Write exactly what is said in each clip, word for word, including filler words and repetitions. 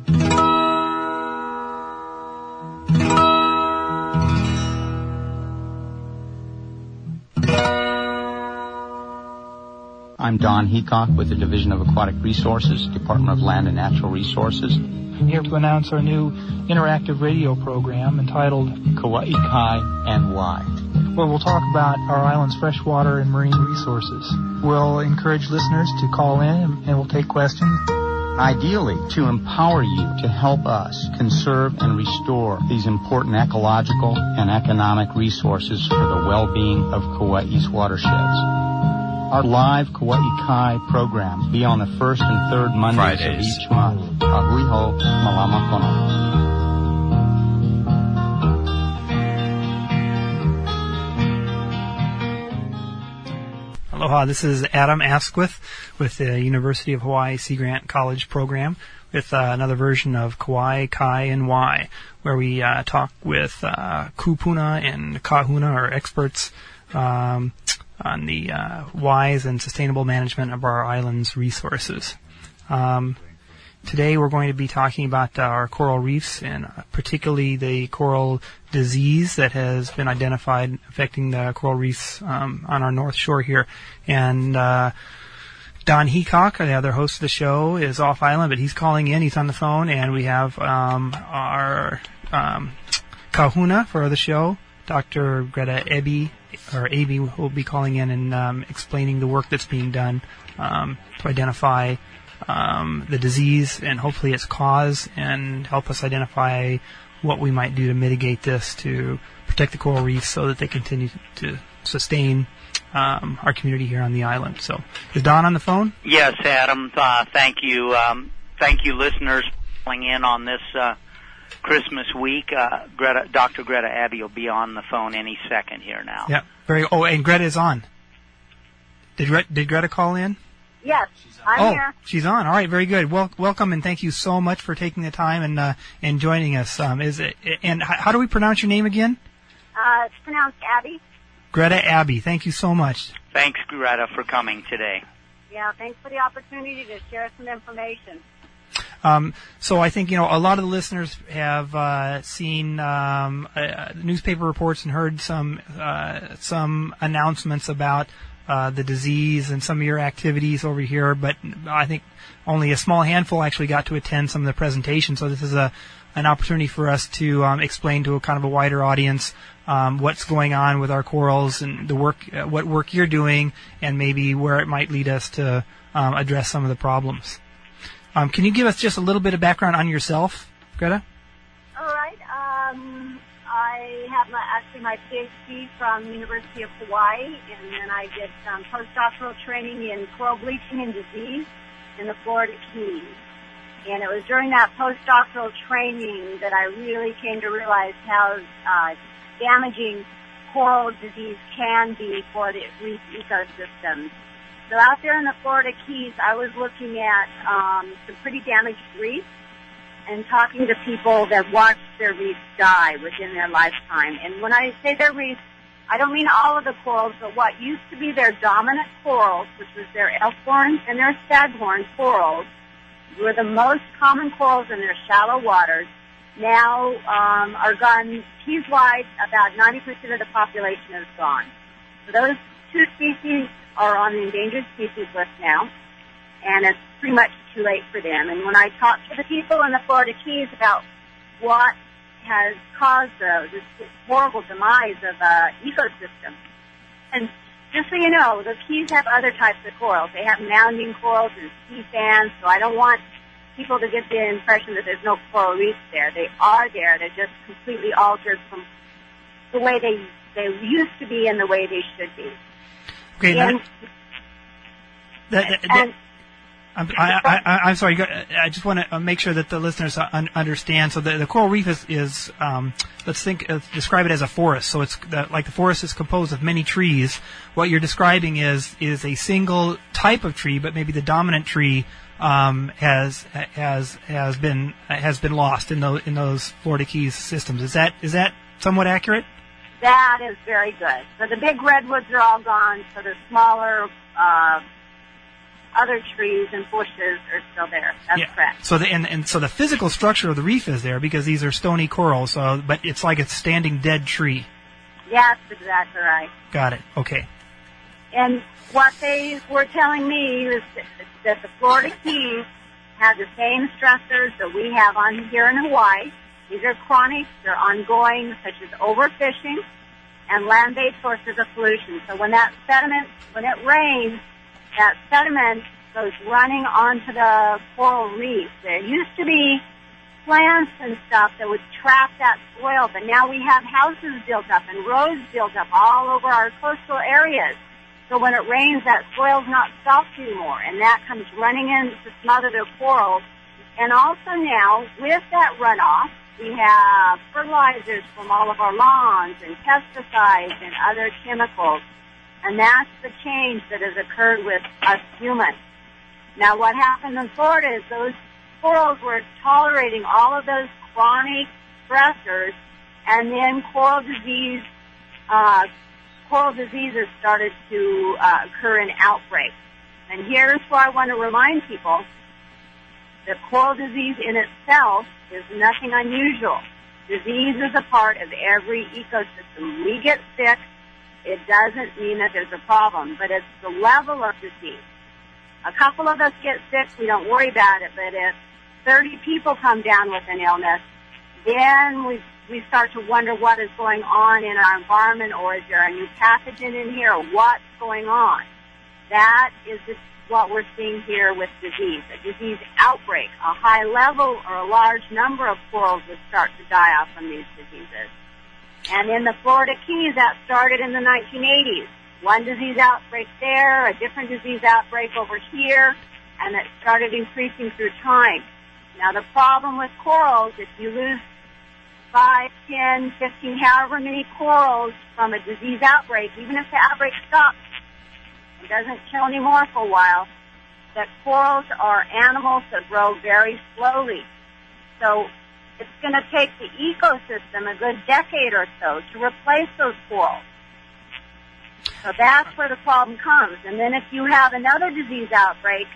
I'm Don Heacock with the Division of Aquatic Resources, Department of Land and Natural Resources. I'm here to announce our new interactive radio program entitled Kauai Kai and Why, where we'll talk about our island's freshwater and marine resources. We'll encourage listeners to call in and we'll take questions. Ideally, to empower you to help us conserve and restore these important ecological and economic resources for the well-being of Kauai's watersheds. Our live Kauai Kai programs be on the first and third Mondays Fridays. Of each month. Kahuiho Malama Kono. Aloha, this is Adam Asquith with the University of Hawaii Sea Grant College program with uh, another version of Kauai Kai and Why, where we uh, talk with uh, Kupuna and Kahuna, our experts, um, on the uh, wise and sustainable management of our island's resources. Um, today we're going to be talking about uh, our coral reefs and particularly the coral disease that has been identified affecting the coral reefs um, on our north shore here. And uh, Don Heacock, the other host of the show, is off island, but he's calling in. He's on the phone, and we have um, our um, kahuna for the show, Doctor Greta Eby, or A B, will be calling in and um, explaining the work that's being done um, to identify um, the disease and hopefully its cause and help us identify what we might do to mitigate this to protect the coral reefs so that they continue to sustain um, our community here on the island. So, is Don on the phone? Yes, Adam. Uh, thank you. Um, thank you, listeners, for calling in on this uh, Christmas week. Uh, Greta, Doctor Greta Eby will be on the phone any second here now. Yeah. Very. Oh, and Greta is on. Did Gre- did Greta call in? Yes, I'm oh, here. She's on. All right. Very good. Well, welcome and thank you so much for taking the time and uh, and joining us. Um, is it, and how do we pronounce your name again? Uh, it's pronounced Abby. Greta Eby. Thank you so much. Thanks, Greta, for coming today. Yeah. Thanks for the opportunity to share some information. Um, so I think, you know, a lot of the listeners have uh, seen um, uh, newspaper reports and heard some uh, some announcements about uh, the disease and some of your activities over here, but I think only a small handful actually got to attend some of the presentations. So this is a an opportunity for us to um, explain to a kind of a wider audience um, what's going on with our corals and the work, uh, what work you're doing, and maybe where it might lead us to um, address some of the problems. Um, can you give us just a little bit of background on yourself, Greta? All right. Um, I have my, actually my PhD from University of Hawaii, and then I did some postdoctoral training in coral bleaching and disease in the Florida Keys. And it was during that postdoctoral training that I really came to realize how uh, damaging coral disease can be for the reef ecosystems. So out there in the Florida Keys, I was looking at um, some pretty damaged reefs and talking to people that watched their reefs die within their lifetime. And when I say their reefs, I don't mean all of the corals, but what used to be their dominant corals, which was their elkhorn and their staghorn corals, were the most common corals in their shallow waters, now um, are gone keys-wide. About ninety percent of the population is gone. So those two species are on the endangered species list now, and it's pretty much too late for them. And when I talk to the people in the Florida Keys about what has caused uh, this, this horrible demise of uh, ecosystem, and just so you know, the Keys have other types of corals. They have mounding corals and sea fans, so I don't want people to get the impression that there's no coral reefs there. They are there. They're just completely altered from the way they, they used to be and the way they should be. Okay, and, that, that, that, and, I'm, I, I, I'm sorry. I just want to make sure that the listeners un- understand. So the, the coral reef is, is um, let's think, uh, describe it as a forest. So it's the, like the forest is composed of many trees. What you're describing is is a single type of tree, but maybe the dominant tree um, has has has been has been lost in those in those Florida Keys systems. Is that is that somewhat accurate? That is very good. So the big redwoods are all gone. So the smaller uh, other trees and bushes are still there. That's yeah. correct. So the and, and so the physical structure of the reef is there because these are stony corals. So, but it's like a standing dead tree. Yeah, that's exactly right. Got it. Okay. And what they were telling me is that the Florida Keys have the same stressors that we have on here in Hawaii. These are chronic, they're ongoing, such as overfishing and land-based sources of pollution. So when that sediment, when it rains, that sediment goes running onto the coral reef. There used to be plants and stuff that would trap that soil, but now we have houses built up and roads built up all over our coastal areas. So when it rains, that soil's not soft anymore, and that comes running in to smother the corals. And also now, with that runoff, we have fertilizers from all of our lawns and pesticides and other chemicals. And that's the change that has occurred with us humans. Now, what happened in Florida is those corals were tolerating all of those chronic stressors, and then coral disease, uh, coral diseases started to uh, occur in outbreaks. And here's where I want to remind people that coral disease in itself is nothing unusual. Disease is a part of every ecosystem. We get sick. It doesn't mean that there's a problem, but it's the level of disease. A couple of us get sick, we don't worry about it, but if thirty people come down with an illness, then we we start to wonder what is going on in our environment, or is there a new pathogen in here, or what's going on. That is just what we're seeing here with disease, a disease outbreak. A high level or a large number of corals will start to die off from these diseases. And in the Florida Keys, that started in the nineteen eighties. One disease outbreak there, a different disease outbreak over here, and it started increasing through time. Now, the problem with corals, if you lose five, ten, fifteen, however many corals from a disease outbreak, even if the outbreak stops, it doesn't kill anymore for a while, that corals are animals that grow very slowly. So it's going to take the ecosystem a good decade or so to replace those corals. So that's where the problem comes. And then if you have another disease outbreak,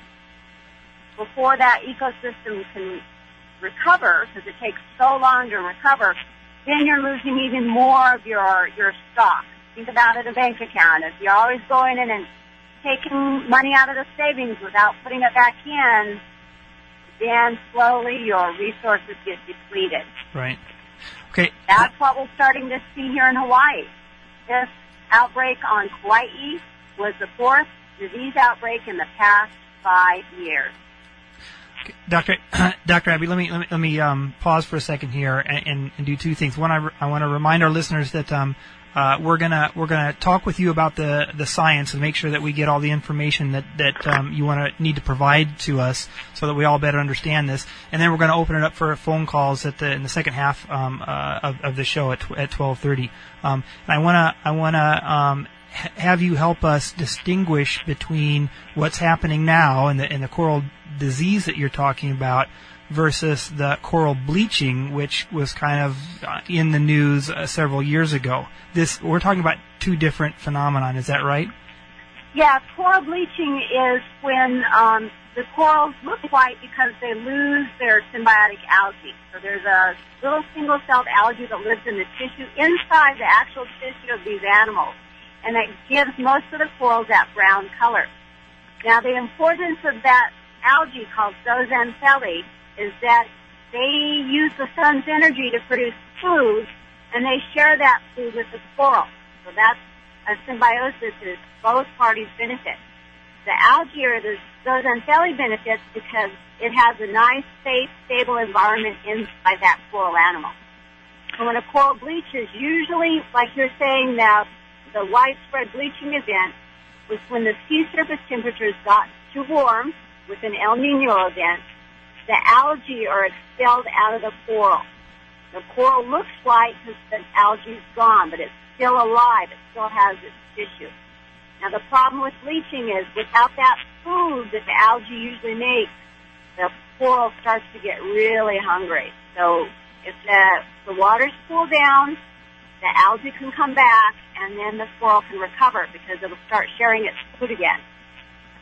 before that ecosystem can recover, because it takes so long to recover, then you're losing even more of your, your stock. Think about it, a bank account. If you're always going in and taking money out of the savings without putting it back in, then slowly your resources get depleted. Right. Okay. That's what we're starting to see here in Hawaii. This outbreak on Kauai was the fourth disease outbreak in the past five years. Okay. Doctor Doctor Abby, let me let me, let me um, pause for a second here and, and, and do two things. One, I, re- I want to remind our listeners that um, uh, we're gonna we're gonna talk with you about the, the science and make sure that we get all the information that that um, you want to need to provide to us so that we all better understand this. And then we're going to open it up for phone calls at the in the second half um, uh, of, of the show at at twelve thirty. Um, and I wanna I wanna um, ha- have you help us distinguish between what's happening now and the and the coral disease that you're talking about versus the coral bleaching, which was kind of uh, in the news uh, several years ago. This we're talking about two different phenomenon. Is that right? Yeah, coral bleaching is when um, the corals look white because they lose their symbiotic algae. So there's a little single-celled algae that lives in the tissue inside the actual tissue of these animals, and it gives most of the corals that brown color. Now, the importance of that algae called zooxanthellae is that they use the sun's energy to produce food, and they share that food with the coral. So that's a symbiosis that both parties benefit. The algae or the zooxanthellae benefits because it has a nice, safe, stable environment inside that coral animal. And when a coral bleaches, usually, like you're saying now, the widespread bleaching event was when the sea surface temperatures got too warm with an El Nino event. The algae are expelled out of the coral. The coral looks white because the algae is gone, but it's still alive. It still has its tissue. Now, the problem with bleaching is without that food that the algae usually makes, the coral starts to get really hungry. So if the, the waters cool down, the algae can come back, and then the coral can recover because it'll start sharing its food again.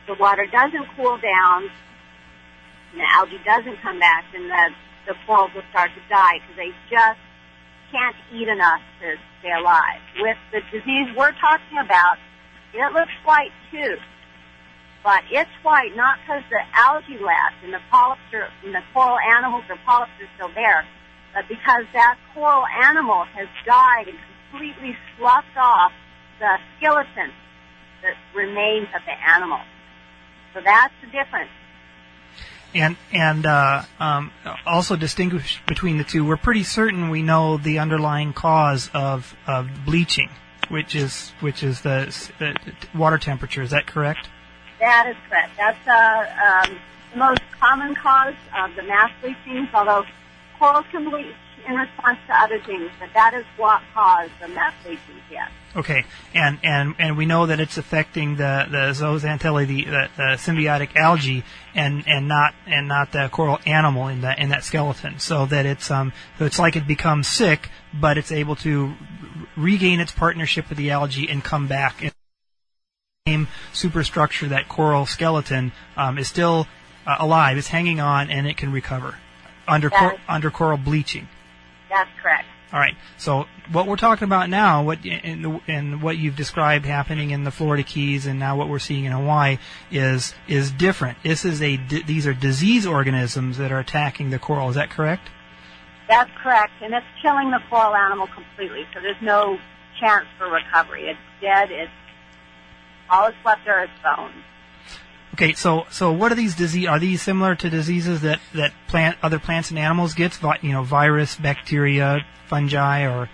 the water doesn't cool down, and the algae doesn't come back, then the, the corals will start to die because they just can't eat enough to stay alive. With the disease we're talking about, it looks white too. But it's white not because the algae left and the polyps are, and the coral animals or polyps are still there, but because that coral animal has died and completely sloughed off the skeleton that remains of the animal. So that's the difference. And and uh, um, also distinguish between the two. We're pretty certain we know the underlying cause of, of bleaching, which is which is the, the water temperature. Is that correct? That is correct. That's uh, um, the most common cause of the mass bleachings, although corals can bleach in response to other things, but that is what caused the mass bleachings, yes. Okay, and, and, and we know that it's affecting the, the zooxanthellae, the, the, the symbiotic algae, and, and not and not the coral animal in that in that skeleton. So that it's um so it's like it becomes sick, but it's able to regain its partnership with the algae and come back. In the same superstructure, that coral skeleton um, is still uh, alive. It's hanging on, and it can recover under cor- under coral bleaching. That's correct. All right. So what we're talking about now, what and, and what you've described happening in the Florida Keys, and now what we're seeing in Hawaii is is different. This is a these are disease organisms that are attacking the coral. Is that correct? That's correct, and it's killing the coral animal completely. So there's no chance for recovery. It's dead. It's all it's left are its bones. Okay, so so what are these disease? Are these similar to diseases that, that plant other plants and animals get? You know, virus, bacteria, fungi, or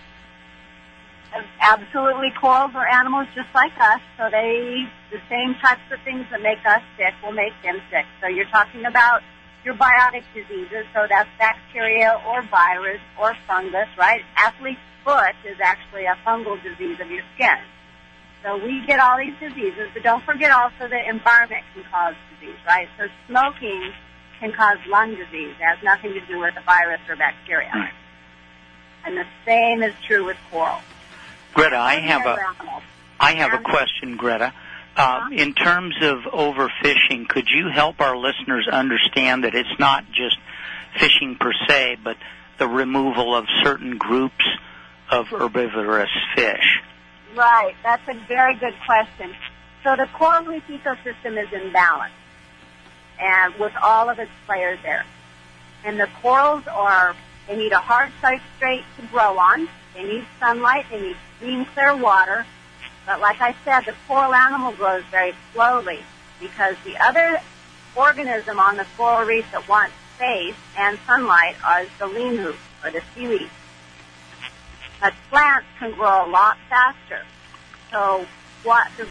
absolutely, corals are animals just like us. So they the same types of things that make us sick will make them sick. So you're talking about your biotic diseases. So that's bacteria or virus or fungus, right? Athlete's foot is actually a fungal disease of your skin. So we get all these diseases, but don't forget also the environment can cause disease, right? So smoking can cause lung disease. It has nothing to do with a virus or bacteria. Right. And the same is true with coral. Greta, I have a, I have a question, Greta. Uh, in terms of overfishing, could you help our listeners understand that it's not just fishing per se, but the removal of certain groups of herbivorous fish? Right, that's a very good question. So the coral reef ecosystem is in balance, and with all of its players there. And the corals are, they need a hard substrate to grow on. They need sunlight. They need clean, clear water. But like I said, the coral animal grows very slowly because the other organism on the coral reef that wants space and sunlight is the lemur, or the seaweed. But plants can grow a lot faster. So what the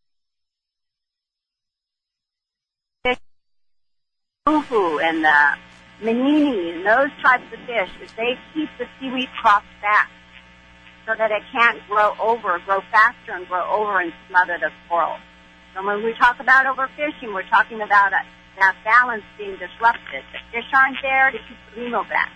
fish, fufu and the manini and those types of fish, is they keep the seaweed crops back so that it can't grow over, grow faster and grow over and smother the coral. So when we talk about overfishing, we're talking about a, that balance being disrupted. The fish aren't there to keep the lemur back.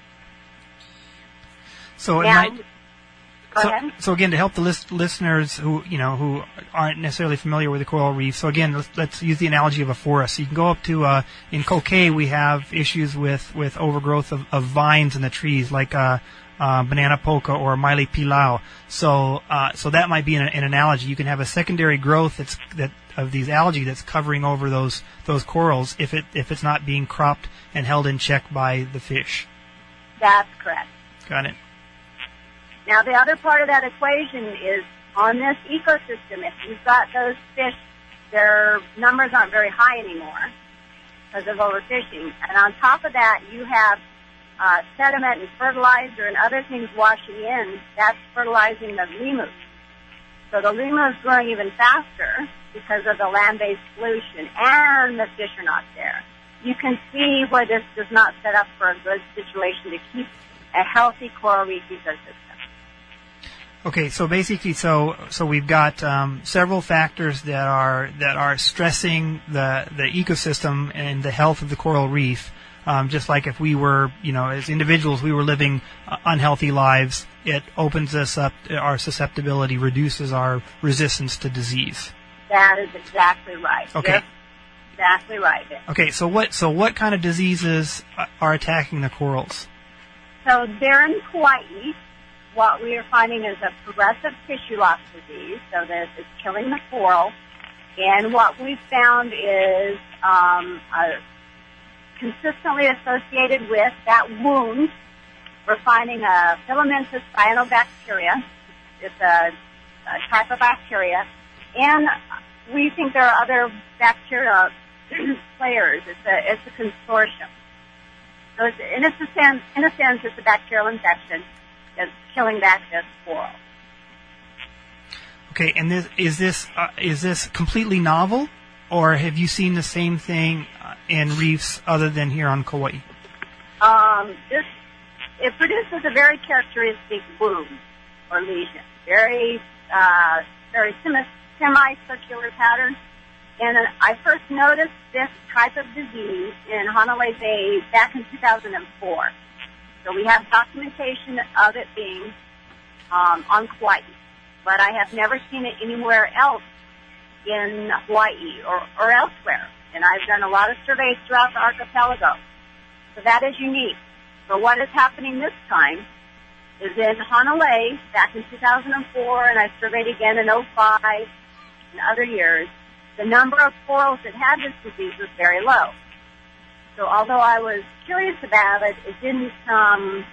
So it and, might. Go So, ahead. so again, to help the list, listeners who you know who aren't necessarily familiar with the coral reef, so again, let's, let's use the analogy of a forest. So you can go up to uh, in Kokay, we have issues with, with overgrowth of, of vines in the trees, like uh, uh, banana polka or maile pilau. So uh, so that might be an, an analogy. You can have a secondary growth that's that of these algae that's covering over those those corals if it if it's not being cropped and held in check by the fish. That's correct. Got it. Now, the other part of that equation is on this ecosystem, if you've got those fish, their numbers aren't very high anymore because of overfishing. And on top of that, you have uh, sediment and fertilizer and other things washing in. That's fertilizing the lemur. So the lemur is growing even faster because of the land-based pollution, and the fish are not there. You can see where this does not set up for a good situation to keep a healthy coral reef ecosystem. Okay, so basically, so so we've got um, several factors that are that are stressing the the ecosystem and the health of the coral reef. Um, just like if we were, you know, as individuals, we were living uh, unhealthy lives, it opens us up. Our susceptibility reduces our resistance to disease. That is exactly right. Okay. Yes, exactly right. Okay, so what so what kind of diseases are attacking the corals? So there in Kauai, what we are finding is a progressive tissue loss disease, so that it's killing the coral. And what we've found is um, uh, consistently associated with that wound, we're finding a filamentous cyanobacteria. It's a, a type of bacteria. And we think there are other bacteria players. It's a, it's a consortium. So it's, in, a sense, in a sense, it's a bacterial infection that's killing back this coral. Okay, and this, is this uh, is this completely novel, or have you seen the same thing in reefs other than here on Kauai? Um, this it produces a very characteristic wound or lesion, very uh, very semi- semicircular pattern. And uh, I first noticed this type of disease in Hanalei Bay back in two thousand four. So we have documentation of it being um, on Kauai. But I have never seen it anywhere else in Hawaii or, or elsewhere. And I've done a lot of surveys throughout the archipelago. So that is unique. But what is happening this time is in Hanalei back in two thousand four, and I surveyed again in oh five and other years, the number of corals that had this disease was very low. So although I was curious about it, it didn't, um,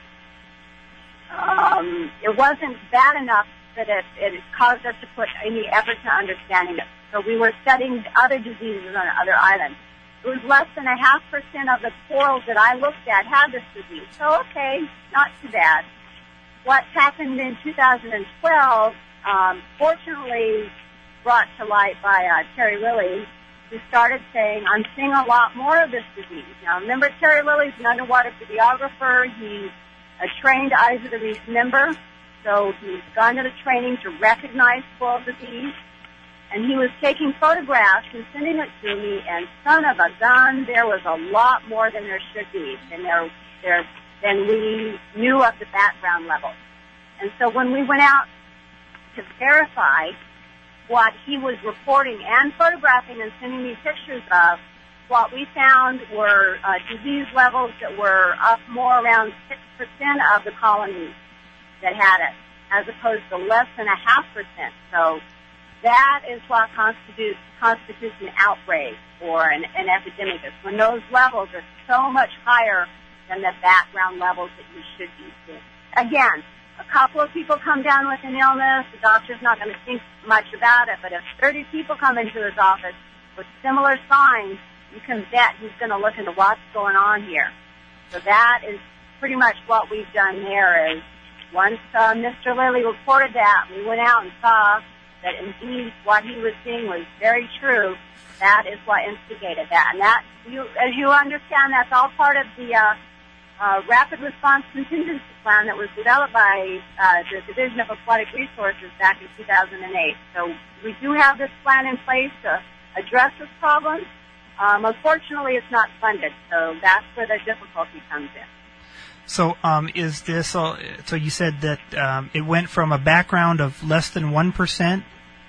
um, it wasn't bad enough that it, it caused us to put any effort to understanding it. So we were studying other diseases on other islands. It was less than a half percent of the corals that I looked at had this disease. So, okay, not too bad. What happened in two thousand twelve, um, fortunately brought to light by uh, Terry Lilly, who started saying, I'm seeing a lot more of this disease. Now, remember, Terry Lilly's an underwater videographer. He's a trained Eyes of the Reef member. So he's gone to the training to recognize coral disease, and he was taking photographs and sending it to me, and son of a gun, there was a lot more than there should be, and there, there, than we knew of the background level. And so when we went out to verify what he was reporting and photographing and sending me pictures of, what we found were uh, disease levels that were up more around six percent of the colonies that had it, as opposed to less than a half percent. So that is what constitutes, constitutes an outbreak or an, an epidemic, is when those levels are so much higher than the background levels that you should be seeing. Again, a couple of people come down with an illness, the doctor's not going to think much about it, but if thirty people come into his office with similar signs, you can bet he's going to look into what's going on here. So that is pretty much what we've done there is, once uh, Mister Lilly reported that, we went out and saw that indeed what he was seeing was very true. That is what instigated that. And that, you, as you understand, that's all part of the uh, uh, Rapid Response Contingency Plan that was developed by uh, the Division of Aquatic Resources back in two thousand eight. So we do have this plan in place to address this problem. Um, unfortunately, it's not funded, so that's where the difficulty comes in. So, um, is this? Uh, so you said that um, it went from a background of less than one percent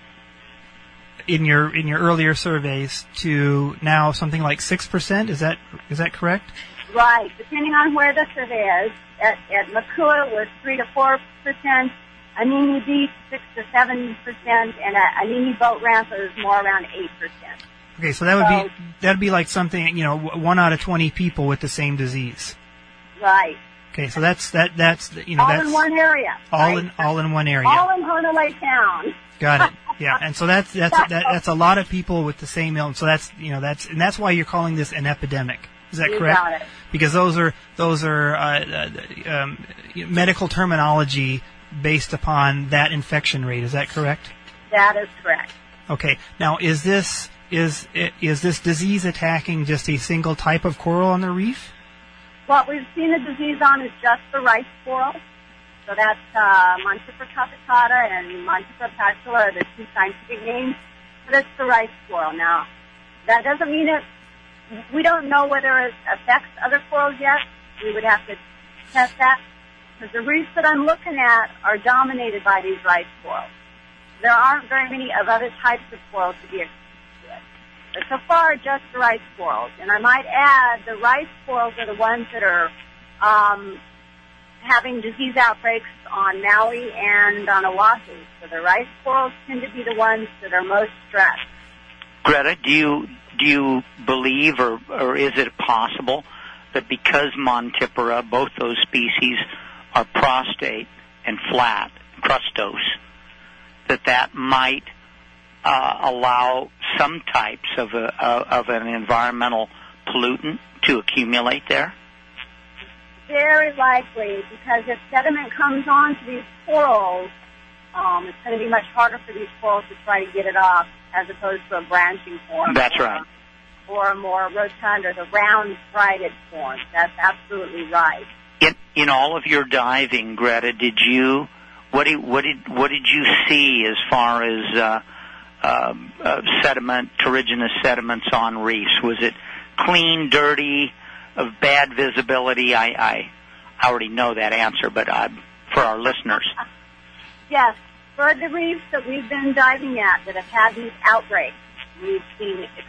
in your in your earlier surveys to now something like six percent. Is that is that correct? Right. Depending on where the survey is, at, at Makua it was three to four percent. Anini Beach six to seven percent, and at Anini Boat Ramp it was more around eight percent. Okay, so that would so, be that'd be like something, you know, one out of twenty people with the same disease. Right. Okay, so that's that that's you know all that's in one area. All right? in all in one area. All in Hanalei town. Got it. Yeah, and so that's that's that, that's a lot of people with the same illness. So that's you know that's and that's why you're calling this an epidemic. Is that you correct? Got it. Because those are those are uh, uh, um, medical terminology based upon that infection rate. Is that correct? That is correct. Okay. Now, is this is is this disease attacking just a single type of coral on the reef? What we've seen the disease on is just the rice coral. So that's uh, Montipora capitata and Montipora patula are the two scientific names. But it's the rice coral. Now, that doesn't mean it. We don't know whether it affects other corals yet. We would have to test that. Because the reefs that I'm looking at are dominated by these rice corals. there aren't very many of other types of corals to be exposed to it. But so far, just the rice corals. And I might add, the rice corals are the ones that are um, having disease outbreaks on Maui and on Oahu. So the rice corals tend to be the ones that are most stressed. Greta, do you do you believe, or, or is it possible that because Montipora, both those species, are prostate and flat, crustose, that that might uh, allow some types of a, of an environmental pollutant to accumulate there? Very likely, because if sediment comes onto these corals, um, it's going to be much harder for these corals to try to get it off, as opposed to a branching form. That's or, right. Or a more rotund or the round striated form. That's absolutely right. In, in all of your diving, Greta, did you what did what did what did you see as far as uh, uh, uh, sediment, terrigenous sediments on reefs? Was it clean, dirty, of bad visibility? I I, I already know that answer, but uh, for our listeners. Yes. For the reefs that we've been diving at that have had these outbreaks, we've seen ex-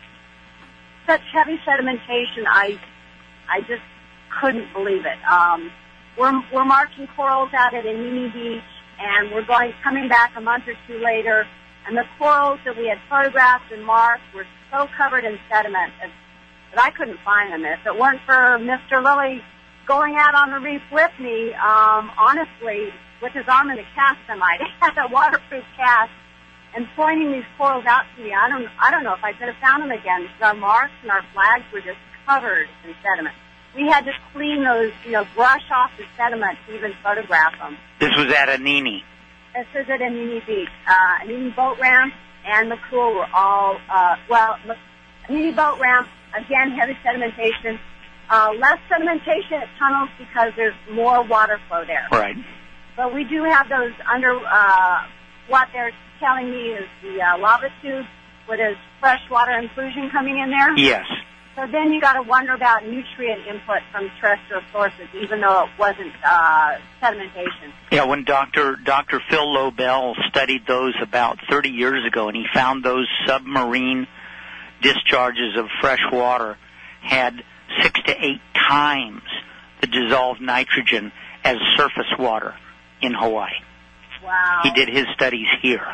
such heavy sedimentation, I I just couldn't believe it. Um, we're, we're marking corals out at Anini Beach, and we're going coming back a month or two later, and the corals that we had photographed and marked were so covered in sediment that, that I couldn't find them. If it weren't for Mister Lilly going out on the reef with me, um, honestly, with his arm in a cast, I might have a waterproof cast, and pointing these corals out to me, I don't, I don't know if I could have found them again, because our marks and our flags were just covered in sediment. We had to clean those, you know, brush off the sediment to even photograph them. This was at Anini. This is at Anini Beach. Uh, Anini Boat Ramp and McCool were all, uh, well, Anini Boat Ramp, again, heavy sedimentation. Uh, less sedimentation at tunnels because there's more water flow there. Right. But we do have those under, uh, what they're telling me is the uh, lava tube where there's fresh water inclusion coming in there. Yes. So then you got to wonder about nutrient input from terrestrial sources, even though it wasn't uh, sedimentation. Yeah, when Doctor Doctor Phil Lobel studied those about thirty years ago, and he found those submarine discharges of fresh water had six to eight times the dissolved nitrogen as surface water in Hawaii. Wow. He did his studies here.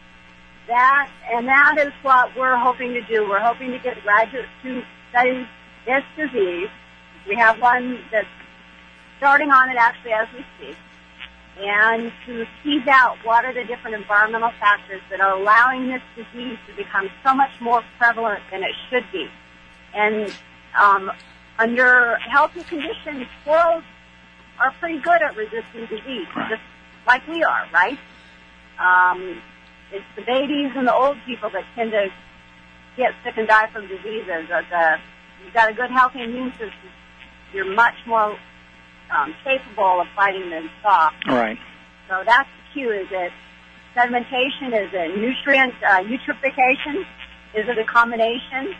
That, and that is what we're hoping to do. We're hoping to get graduates to study this disease. We have one that's starting on it actually as we speak, and to tease out what are the different environmental factors that are allowing this disease to become so much more prevalent than it should be. And um, under healthy conditions, squirrels are pretty good at resisting disease, right, just like we are, right? Um, it's the babies and the old people that tend to get sick and die from diseases. Uh, the, you've got a good, healthy immune system, you're much more um, capable of fighting them soft. Right. So that's the cue. Is it sedimentation? Is it nutrient uh, eutrophication? Is it a combination?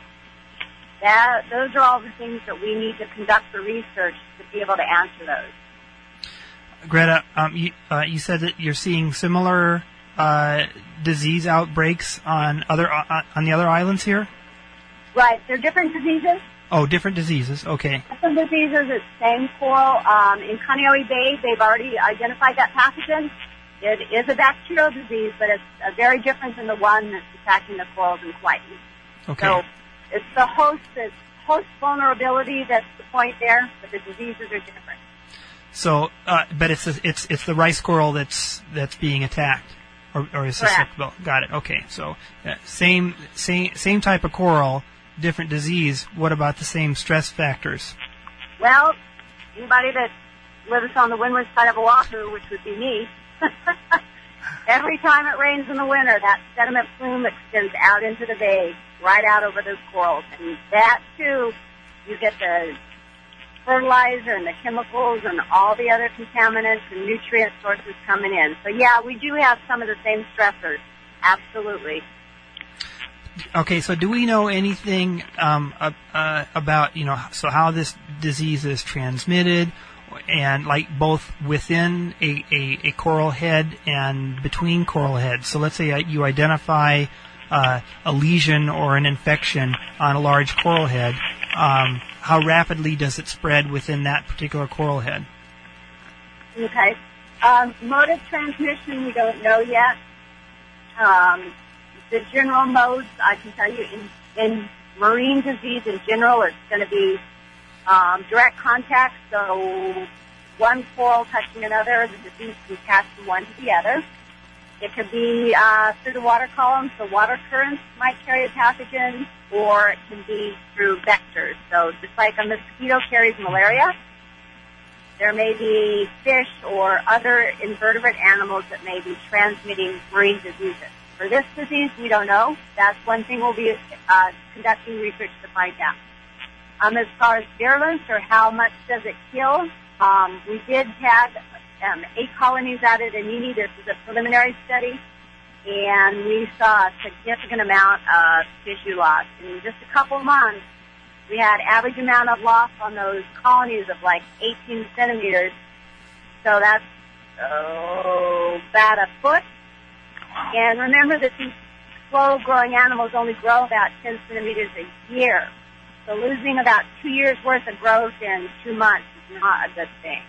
That those are all the things that we need to conduct the research to be able to answer those. Greta, um, you, uh, you said that you're seeing similar uh, disease outbreaks on other uh, on the other islands here? Right. They're different diseases. Oh, different diseases. Okay. Different diseases. It's same coral. Um, in Kaneohe Bay, they've already identified that pathogen. It is a bacterial disease, but it's uh, very different than the one that's attacking the corals in Kauai. Okay. So it's the host, it's host vulnerability that's the point there, but the diseases are different. So, uh, but it's the, it's it's the rice coral that's that's being attacked, or, or is susceptible. Got it. Okay. So, uh, same same same type of coral, different disease. What about the same stress factors? Well, anybody that lives on the windward side of Oahu, which would be me, every time it rains in the winter, that sediment plume extends out into the bay, right out over those corals, and that too, you get the fertilizer and the chemicals and all the other contaminants and nutrient sources coming in. So yeah, we do have some of the same stressors. Absolutely. Okay, so do we know anything um, uh, uh, about, you know, so how this disease is transmitted, and like both within a, a, a coral head and between coral heads. So let's say you identify uh, a lesion or an infection on a large coral head. Um, how rapidly does it spread within that particular coral head? Okay. Um, mode of transmission, we don't know yet. Um, the general modes, I can tell you, in, in marine disease in general, it's going to be um, direct contact, so one coral touching another, the disease can pass from one to the other. It could be uh, through the water column, so water currents might carry a pathogen, or it can be through vectors. So just like a mosquito carries malaria, there may be fish or other invertebrate animals that may be transmitting marine diseases. For this disease, we don't know. That's one thing we'll be uh, conducting research to find out. Um, as far as virulence or how much does it kill, um, we did have um, eight colonies out at Anini. This is a preliminary study, and we saw a significant amount of tissue loss. In just a couple of months, we had average amount of loss on those colonies of like eighteen centimeters. So that's oh, about a foot. And remember that these slow-growing animals only grow about ten centimeters a year. So losing about two years' worth of growth in two months is not a good thing.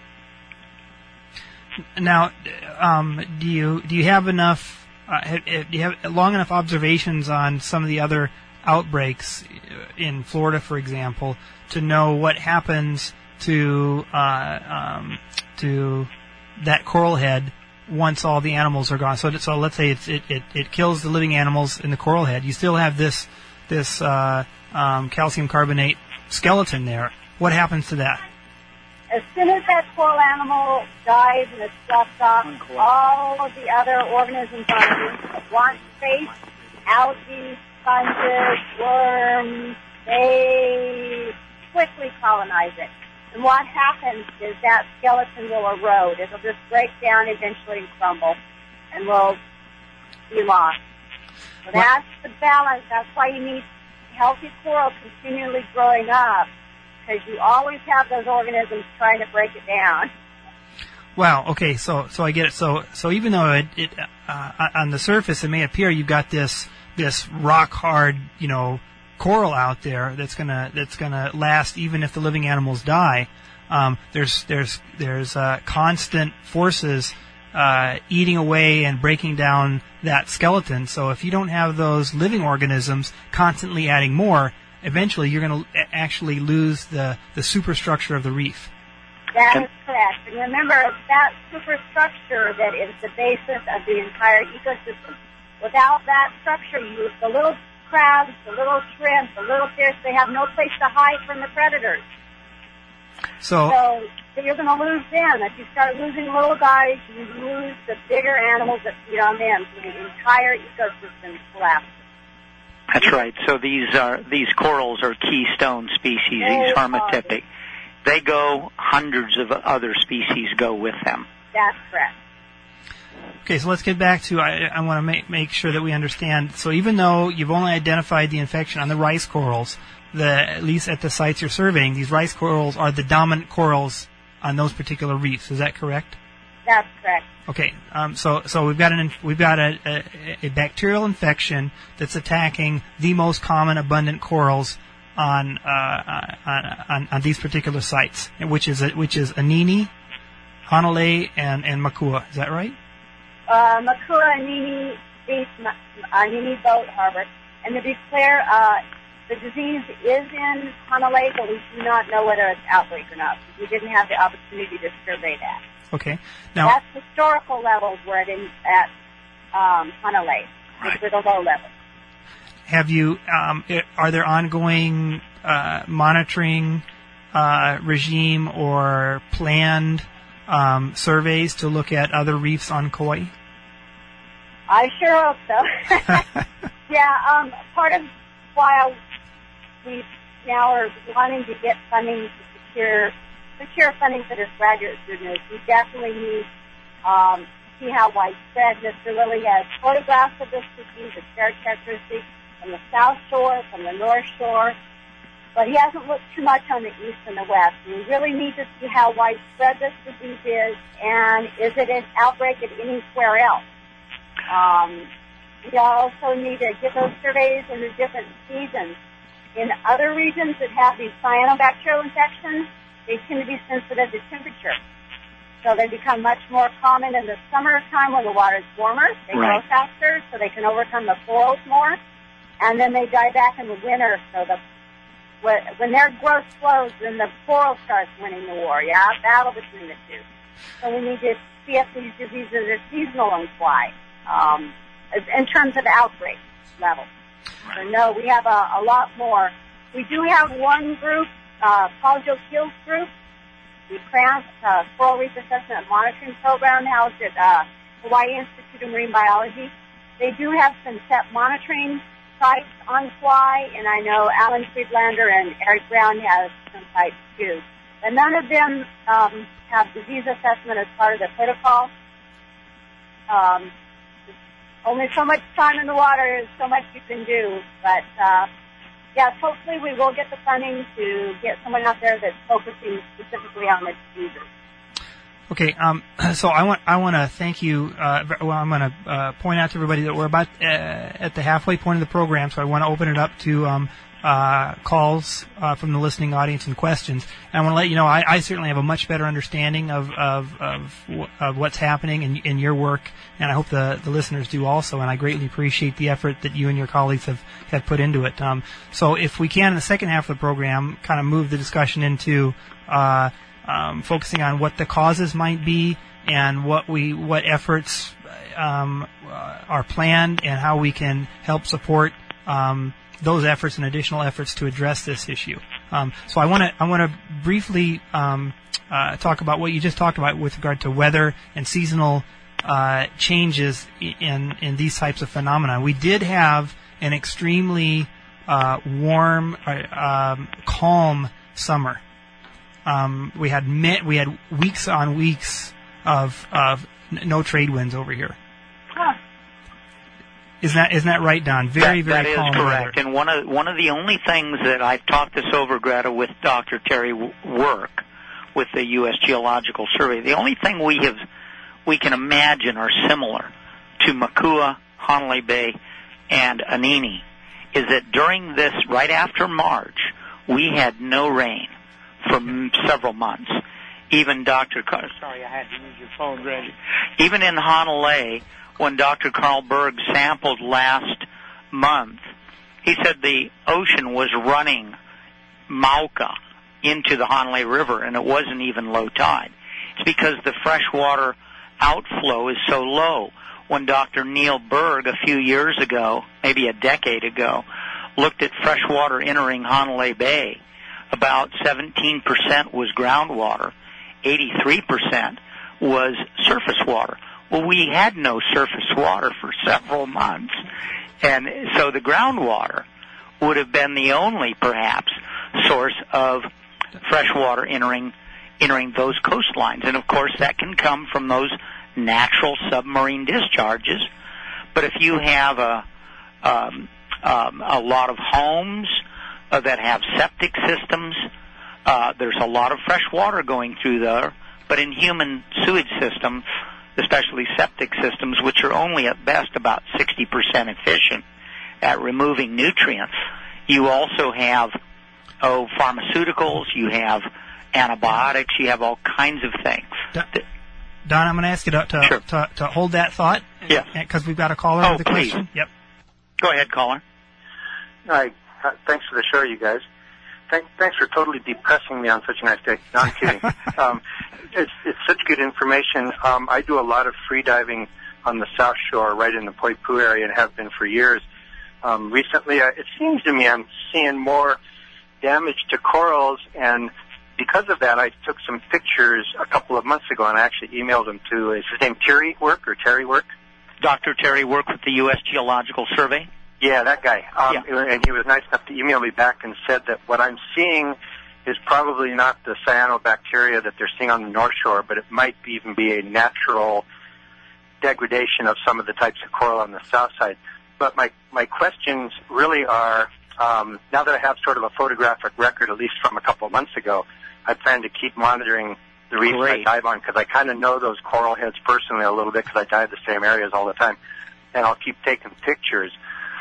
Now, um, do you do you have enough? Uh, do you have long enough observations on some of the other outbreaks in Florida, for example, to know what happens to uh, um, to that coral head once all the animals are gone? So, so let's say it's, it, it it kills the living animals in the coral head. You still have this this uh, um, calcium carbonate skeleton there. What happens to that? As soon as that coral animal dies and it's stuffed off, all of the other organisms on it want space, algae, sponges, worms, they quickly colonize it. And what happens is that skeleton will erode. It'll just break down eventually and crumble, and will be lost. So that's the balance. That's why you need healthy coral continually growing up, because you always have those organisms trying to break it down. Wow. Okay. So, so I get it. So, so even though it, it uh, on the surface it may appear you've got this this rock hard, you know, coral out there that's gonna that's gonna last even if the living animals die. Um, there's there's there's uh, constant forces uh, eating away and breaking down that skeleton. So if you don't have those living organisms constantly adding more, eventually you're going to actually lose the, the superstructure of the reef. That is correct. And remember, it's that superstructure that is the basis of the entire ecosystem. Without that structure, you, the little crabs, the little shrimp, the little fish, they have no place to hide from the predators. So, so, so you're going to lose them. If you start losing little guys, you lose the bigger animals that feed on them. So the entire ecosystem collapses. That's right. So these are these corals are keystone species. These hermatypic. They go. Hundreds of other species go with them. That's correct. Okay, so let's get back to. I, I want to make make sure that we understand. So even though you've only identified the infection on the rice corals, the at least at the sites you're surveying, these rice corals are the dominant corals on those particular reefs. Is that correct? That's correct. Okay, um, so so we've got an we've got a, a, a bacterial infection that's attacking the most common abundant corals on uh, on, on on these particular sites, which is which is Anini, Hanalei, and and Makua. Is that right? Uh, Makua, Anini, Beach, Anini Boat Harbor, and to be clear, uh, the disease is in Hanalei, but we do not know whether it's outbreak or not. We didn't have the opportunity to survey that. Okay. Now that's historical levels where it is at um, Hanalei, which right. were the low levels. Have you? Um, are there ongoing uh, monitoring uh, regime or planned um, surveys to look at other reefs on Kauai? I sure hope so. yeah. Um, part of why we now are wanting to get funding to secure. secure funding for this graduate student is we definitely need um, to see how widespread. Mister Lilly has photographs of this disease, its characteristics from the South Shore, from the North Shore, but he hasn't looked too much on the east and the west. We really need to see how widespread this disease is, and is it an outbreak at anywhere else? Um, we also need to get those surveys in the different seasons. In other regions that have these cyanobacterial infections, they tend to be sensitive to temperature. So they become much more common in the summertime when the water is warmer. They Right. grow faster, so they can overcome the corals more. And then they die back in the winter, so the when their growth slows, then the coral starts winning the war, yeah? Battle between the two. So we need to see if these diseases are seasonal in fly, um, in terms of outbreak level. So no, we have a, a lot more. We do have one group, uh, Paul Joe Keel's group, the CRANS, uh, Coral Reef Assessment and Monitoring Program, housed at uh, Hawaii Institute of Marine Biology. They do have some set monitoring sites on fly, and I know Alan Friedlander and Eric Brown have some sites too. But none of them um, have disease assessment as part of the protocol. Um, only so much time in the water is so much you can do. But, uh, yes, hopefully we will get the funding to get someone out there that's focusing specifically on the diseases. Okay, um, so I want I want to thank you. Uh, well, I'm going to uh, point out to everybody that we're about uh, at the halfway point of the program, so I want to open it up to um, uh, calls uh, from the listening audience and questions. And I want to let you know I, I certainly have a much better understanding of of, of, of what's happening in, in your work, and I hope the, the listeners do also. And I greatly appreciate the effort that you and your colleagues have, have put into it. Um, so if we can, in the second half of the program, kind of move the discussion into uh, Um, focusing on what the causes might be and what we what efforts um, uh, are planned and how we can help support um, those efforts and additional efforts to address this issue. Um, so I want to I want to briefly um, uh, talk about what you just talked about with regard to weather and seasonal uh, changes in in these types of phenomena. We did have an extremely uh, warm, uh, um, calm summer. Um, we had me- we had weeks on weeks of of n- no trade winds over here. Huh. Isn't that isn't that right, Don? Very that, very that calm is correct. weather. And one of one of the only things that I've talked this over, Greta, with Doctor Terry Work with the U S Geological Survey. The only thing we have we can imagine are similar to Makua, Hanalei Bay, and Anini is that during this, right after March, we had no rain for several months. Even Doctor Car- sorry, I had to use your phone, Reggie. Even in Hanalei, when Doctor Carl Berg sampled last month, he said the ocean was running Mauka into the Hanalei River, and it wasn't even low tide. It's because the freshwater outflow is so low. When Doctor Neil Berg a few years ago, maybe a decade ago, looked at freshwater entering Hanalei Bay, about seventeen percent was groundwater, eighty-three percent was surface water. Well, we had no surface water for several months, and so the groundwater would have been the only, perhaps, source of fresh water entering entering those coastlines. And, of course, that can come from those natural submarine discharges. But if you have a, um, um, a lot of homes uh, that have septic systems, uh, there's a lot of fresh water going through there. But in human sewage systems, especially septic systems, which are only at best about sixty percent efficient at removing nutrients, you also have, oh, pharmaceuticals, you have antibiotics, you have all kinds of things. Don, Don I'm going to ask you to, to, sure. to, to hold that thought. Yes. Because we've got a caller oh, with a please. question. Yep. Go ahead, caller. Hi. Uh, thanks for the show, you guys. Thank, thanks for totally depressing me on such a nice day. No, I'm kidding. um, it's, it's such good information. Um, I do a lot of free diving on the South Shore, right in the Poipu area, and have been for years. Um, recently, uh, it seems to me I'm seeing more damage to corals, and because of that, I took some pictures a couple of months ago, and I actually emailed them to, is his name Terry Work or Terry Work? Doctor Terry Work with the U S Geological Survey? Yeah, that guy. Um, yeah. And he was nice enough to email me back and said that what I'm seeing is probably not the cyanobacteria that they're seeing on the North Shore, but it might even be a natural degradation of some of the types of coral on the south side. But my, my questions really are um, now that I have sort of a photographic record, at least from a couple of months ago, I plan to keep monitoring the reefs I dive on because I kind of know those coral heads personally a little bit because I dive the same areas all the time, and I'll keep taking pictures.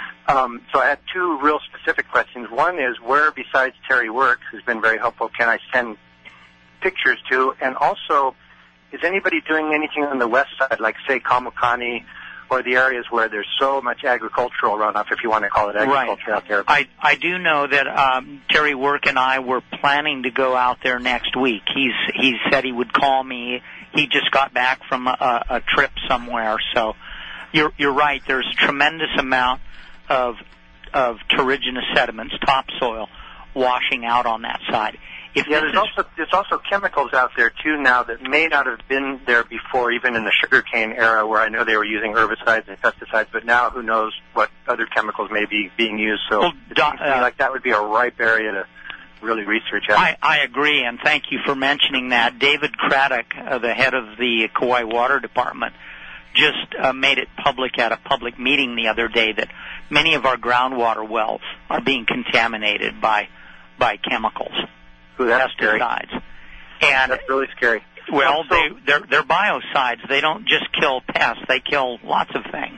Um, so I had two real specific questions. One is where, besides Terry Works, who's been very helpful, can I send pictures to? And also, is anybody doing anything on the west side, like, say, Kamukani, or the areas where there's so much agricultural runoff, if you want to call it agriculture, right. out there? I, I do know that um, Terry Work and I were planning to go out there next week. He's he said he would call me. He just got back from a, a trip somewhere. So you're you're right. There's a tremendous amount of of terrigenous sediments, topsoil, washing out on that side. If yeah, there's is, also there's also chemicals out there too now that may not have been there before, even in the sugarcane era, where I know they were using herbicides and pesticides. But now, who knows what other chemicals may be being used? So well, it seems to me like that would be a ripe area to really research out. I, I agree, and thank you for mentioning that. David Craddock, uh, the head of the Kauai Water Department, just uh, made it public at a public meeting the other day that many of our groundwater wells are being contaminated by by chemicals. Ooh, that's pesticides. Scary. And that's really scary. Well, so, they they're, they're biocides. They don't just kill pests; they kill lots of things.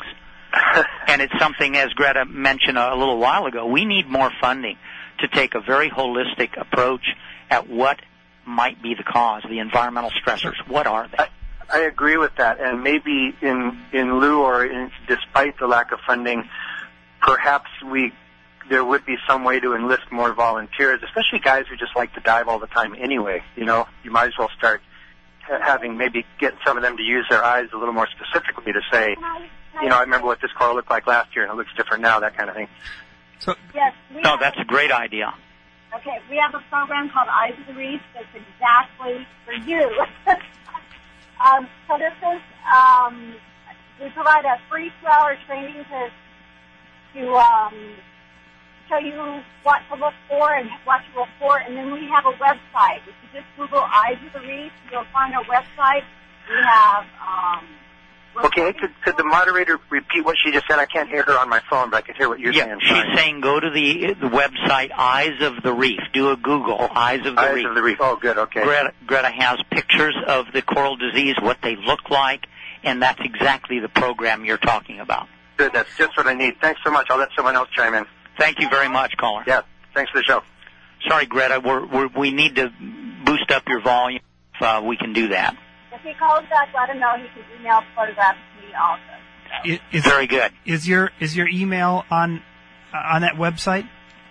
And it's something, as Greta mentioned a little while ago, we need more funding to take a very holistic approach at what might be the cause, the environmental stressors. What are they? I, I agree with that, and maybe in in lieu or in, despite the lack of funding, perhaps we there would be some way to enlist more volunteers, especially guys who just like to dive all the time anyway. You know, you might as well start ha- having maybe get some of them to use their eyes a little more specifically to say, you know, I remember what this coral looked like last year and it looks different now, that kind of thing. So, yes, no, that's a great idea. Okay, we have a program called Eyes of the Reef that's exactly for you. um, so this is, um, we provide a free two-hour training to to um, show you what to look for and what to look for, and then we have a website. If you just Google Eyes of the Reef, you'll find our website. We have... Um, Okay, could, could the moderator repeat what she just said? I can't hear her on my phone, but I can hear what you're yeah, saying. She's Sorry. saying go to the the website Eyes of the Reef. Do a Google, Eyes of the Eyes Reef. of the Reef. Oh, good, okay. Greta, Greta has pictures of the coral disease, what they look like, and that's exactly the program you're talking about. Good, that's just what I need. Thanks so much. I'll let someone else chime in. Thank you very much, caller. Yeah, thanks for the show. Sorry, Greta, we're, we're, we need to boost up your volume if uh, we can do that. If he calls back, let him know he can email photographs to me also. Is, is, Very good. Is your is your email on uh, on that website?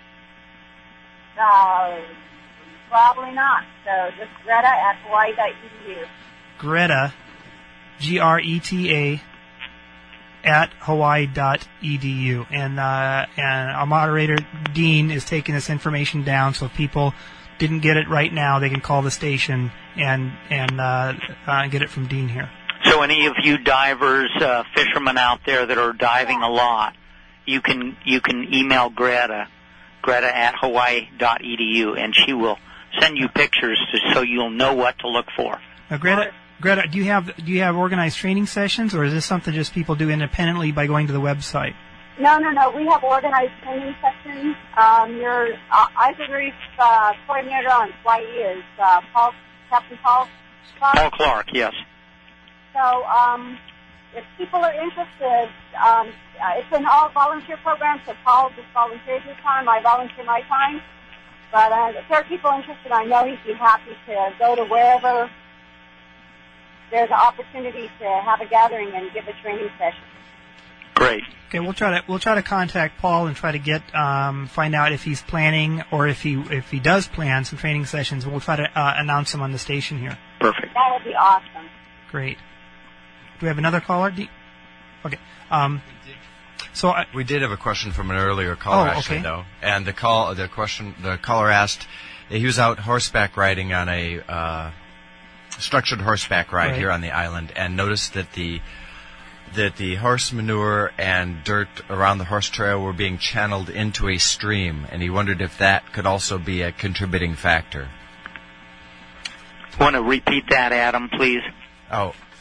Uh, probably not. So just Greta at hawaii dot e d u. Greta, G R E T A, at hawaii dot e d u. And uh, and our moderator Dean is taking this information down, so if people didn't get it right now, they can call the station and and uh, uh, get it from Dean here. So any of you divers, uh, fishermen out there that are diving a lot, you can you can email Greta, Greta at hawaii dot e d u, and she will send you pictures to, so you'll know what to look for. Now, Greta, Greta, do you have do you have organized training sessions, or is this something just people do independently by going to the website? No, no, no. We have organized training sessions. Um, your uh, Eyes of the Reef uh, coordinator on Hawaii is uh, Paul, Captain Paul Clark. Paul Clark, yes. So um, if people are interested, um, uh, it's an all-volunteer program, so Paul just volunteers his time, I volunteer my time. But uh, if there are people interested, I know he'd be happy to go to wherever there's an opportunity to have a gathering and give a training session. Great. Okay, we'll try to we'll try to contact Paul and try to get um, find out if he's planning or if he if he does plan some training sessions. We'll try to uh, announce them on the station here. Perfect. That would be awesome. Great. Do we have another caller? D- okay. Um, so I, we did have a question from an earlier caller, oh, actually, okay. though. And the call, the question, the caller asked, he was out horseback riding on a uh, structured horseback ride right. here on the island, and noticed that the that the horse manure and dirt around the horse trail were being channeled into a stream, and he wondered if that could also be a contributing factor. Want to repeat that, Adam, please? Oh.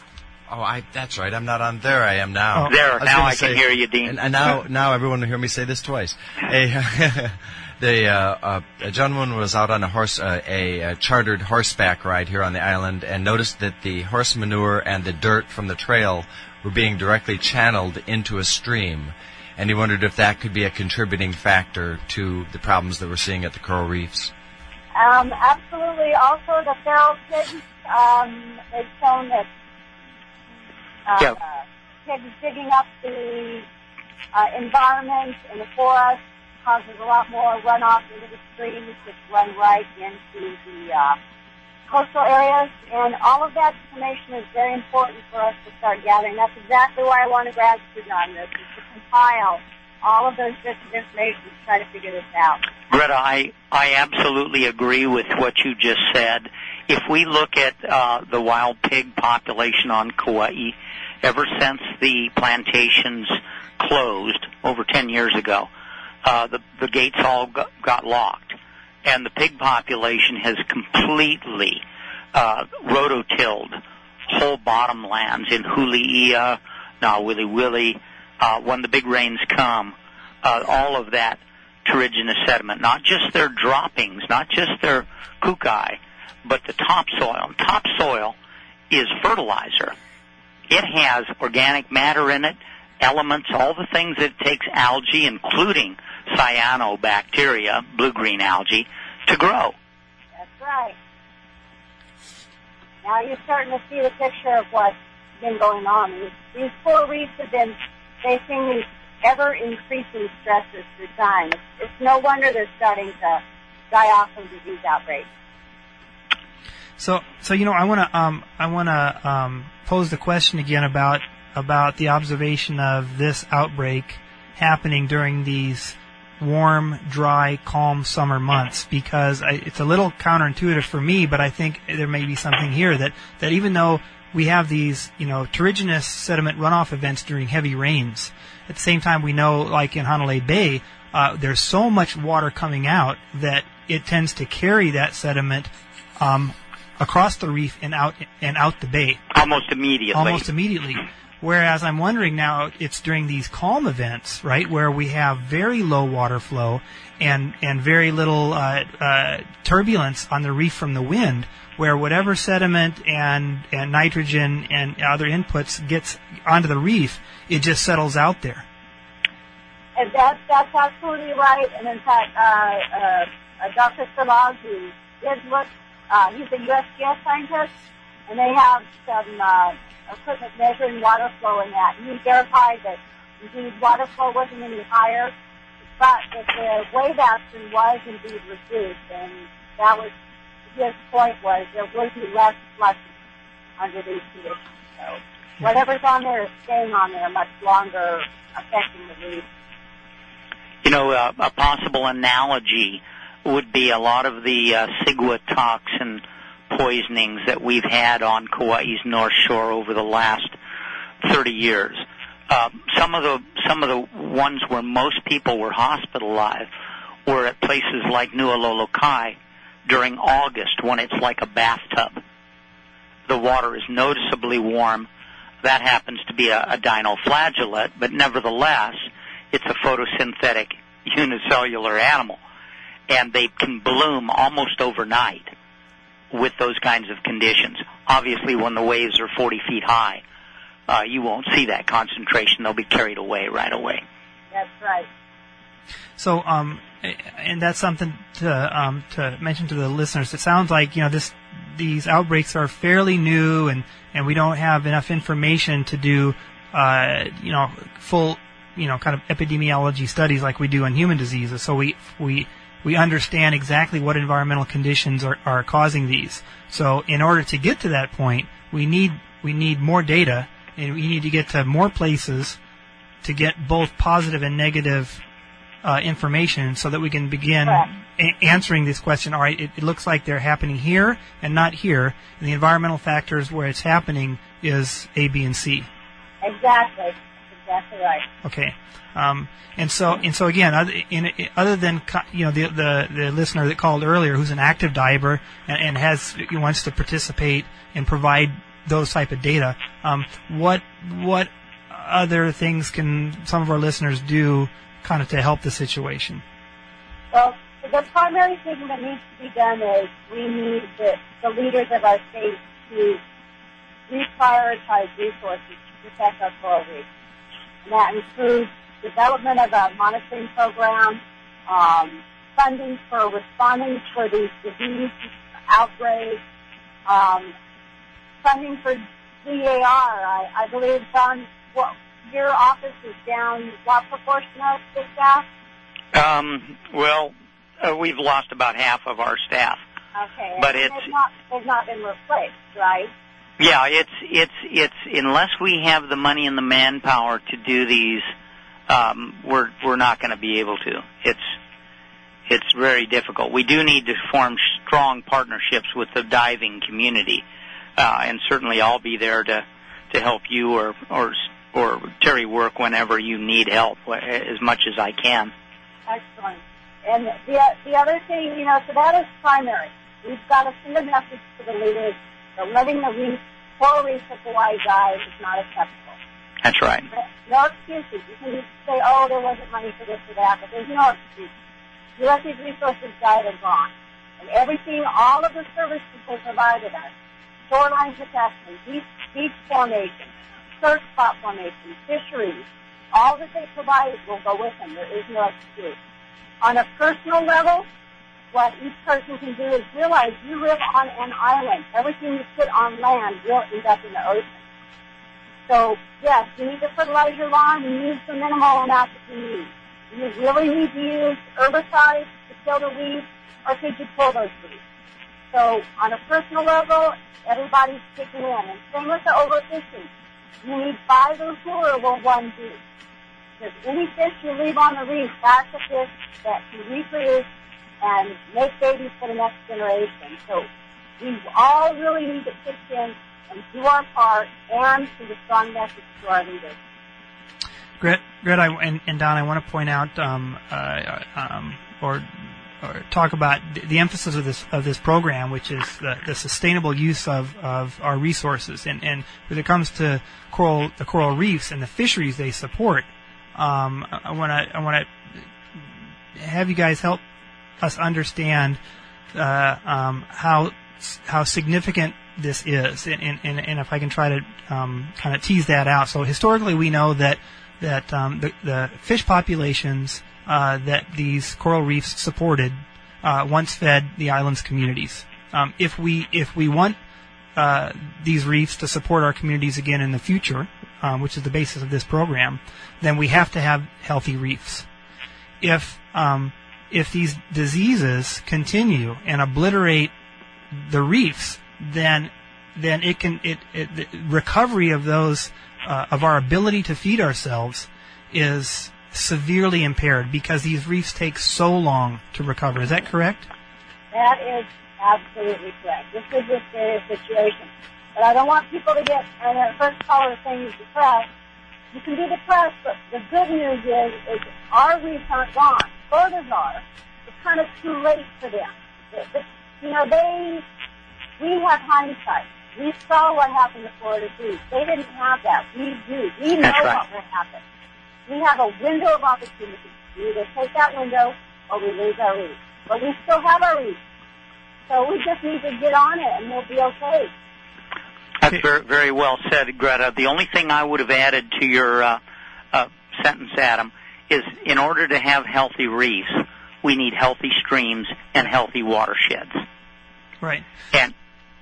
Oh, I, that's right. I'm not on there. I am now. Oh. There. I now I say, can hear you, Dean. And, and now, now everyone will hear me say this twice. A, the, uh, uh, a gentleman was out on a horse, uh, a, a chartered horseback ride here on the island, and noticed that the horse manure and the dirt from the trail were being directly channeled into a stream. And he wondered if that could be a contributing factor to the problems that we're seeing at the coral reefs. Um, absolutely. Also, the feral pigs, um, they've shown that uh, yeah. uh, pigs digging up the uh, environment in the forest causes a lot more runoff into the streams, which run right into the uh, coastal areas. And all of that information is very important for us to start gathering. That's exactly why I want a grad student on this, is to compile all of those bits of information to try to figure this out. Greta, I, I absolutely agree with what you just said. If we look at uh, the wild pig population on Kauai, ever since the plantations closed over ten years ago, uh, the, the gates all got, got locked. And the pig population has completely uh, rototilled whole bottomlands in Huli'ia, now Wili Wili. Uh, when the big rains come, uh, all of that terrigenous sediment, not just their droppings, not just their kukai, but the topsoil. Topsoil is fertilizer. It has organic matter in it, elements, all the things that it takes algae, including cyanobacteria, blue-green algae, to grow. That's right. Now you're starting to see the picture of what's been going on. These, these coral reefs have been facing these ever-increasing stresses through time. It's, it's no wonder they're starting to die off from disease outbreaks. So, so you know, I want to, um, I want to um, pose the question again about about the observation of this outbreak happening during these warm, dry, calm summer months, because I, it's a little counterintuitive for me, but I think there may be something here that that even though we have these, you know, terrigenous sediment runoff events during heavy rains, at the same time we know, like in Hanalei Bay, uh, there's so much water coming out that it tends to carry that sediment um, across the reef and out and out the bay. Almost immediately. Almost immediately. Whereas I'm wondering now, it's during these calm events, right, where we have very low water flow and and very little uh, uh, turbulence on the reef from the wind, where whatever sediment and, and nitrogen and other inputs gets onto the reef, it just settles out there. And that, that's absolutely right. And in fact, uh, uh, uh, Doctor Salaz, who did look, uh, he's a U S G S scientist, and they have some uh, equipment measuring water flow in that. And he verified that indeed water flow wasn't any higher, but that the wave action was indeed reduced, and that was his point was there would be less flushing under these conditions. So whatever's on there is staying on there much longer, affecting the reef. You know, uh, a possible analogy would be a lot of the uh, Sigua toxin poisonings that we've had on Kauai's North Shore over the last thirty years. Uh, some of the some of the ones where most people were hospitalized were at places like Nuololokai during August, when it's like a bathtub. The water is noticeably warm. That happens to be a, a dinoflagellate, but nevertheless, it's a photosynthetic unicellular animal, and they can bloom almost overnight with those kinds of conditions. Obviously, when the waves are forty feet high, uh, you won't see that concentration. They'll be carried away right away. That's right. So, um, and that's something to um, to mention to the listeners. It sounds like, you know, this these outbreaks are fairly new, and, and we don't have enough information to do, uh, you know, full, you know, kind of epidemiology studies like we do on human diseases. So we we we understand exactly what environmental conditions are, are causing these. So in order to get to that point, we need we need more data, and we need to get to more places to get both positive and negative uh, information, so that we can begin a- answering this question. All right, it, it looks like they're happening here and not here, and the environmental factors where it's happening is A, B, and C. Exactly. That's exactly right. Okay. Um, and so, and so again, other, in, other than, you know, the, the the listener that called earlier, who's an active diver and, and has wants to participate and provide those type of data. Um, what what other things can some of our listeners do kind of to help the situation? Well, the primary thing that needs to be done is we need the, the leaders of our state to reprioritize resources to protect our coral reefs. And that includes development of a monitoring program, um, funding for responding for these disease outbreaks, um, funding for D A R. I, I believe um, what, your office is down what proportion of the staff? Um, well, uh, we've lost about half of our staff. Okay, but and it's they've not, they've not been replaced, right? Yeah, it's it's it's unless we have the money and the manpower to do these, um, we're we're not going to be able to. It's it's very difficult. We do need to form strong partnerships with the diving community, uh, and certainly I'll be there to to help you or or or Terry work whenever you need help as much as I can. Excellent. And the the other thing, you know, so that is primary. We've got to send a message to the leaders that letting the reef, coral reefs of Hawaii die is not acceptable. That's right. No excuses. You can say, oh, there wasn't money for this or that, but there's no excuse. You let these resources die, they're gone. And everything, all of the services they provided us, shoreline protection, beach, beach formation, surf spot formation, fisheries, all that they provided will go with them. There is no excuse. On a personal level, what each person can do is realize you live on an island. Everything you put on land will end up in the ocean. So, yes, you need to fertilize your lawn and use the minimal amount that you need. Do you really need to use herbicides to kill the weeds, or could you pull those weeds? So, on a personal level, everybody's kicking in. And same with the overfishing. You need five or four will one do. Because any fish you leave on the reef, that's a fish that can reproduce and make babies for the next generation. So we all really need to pitch in and do our part and send a strong message to our leaders. Gret, Gret I, and, and Don, I want to point out um, uh, um, or, or talk about the, the emphasis of this of this program, which is the, the sustainable use of, of our resources. And, and when it comes to coral, the coral reefs and the fisheries they support, um, I want to I want to have you guys help us understand uh, um, how how significant this is, and, and, and if I can try to um, kind of tease that out. So historically, we know that that um, the, the fish populations uh, that these coral reefs supported uh, once fed the island's communities. Um, if we if we want uh, these reefs to support our communities again in the future, um, which is the basis of this program, then we have to have healthy reefs. If um, if these diseases continue and obliterate the reefs, then then it can it, it the recovery of those uh, of our ability to feed ourselves is severely impaired because these reefs take so long to recover. Is that correct? That is absolutely correct. This is a serious situation. But I don't want people to get, and the first caller saying he's depressed. You can be depressed, but the good news is, is our reefs aren't gone. Florida's are. It's kind of too late for them. It, it, you know, they, we have hindsight. We saw what happened to Florida Reef. They didn't have that. We do. We know That's right. what will happen. We have a window of opportunity. We either take that window or we lose our reef. But we still have our reef. So we just need to get on it and we'll be okay. That's very, very well said, Greta. The only thing I would have added to your uh, uh, sentence, Adam, is in order to have healthy reefs, we need healthy streams and healthy watersheds. Right. And